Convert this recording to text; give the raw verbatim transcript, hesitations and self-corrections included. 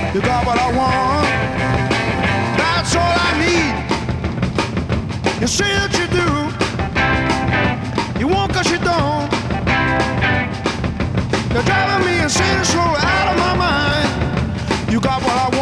You got what I want. That's all I need. You say that you do. You won't 'cause you don't. You're driving me insane, so out of my mind. You got what I want.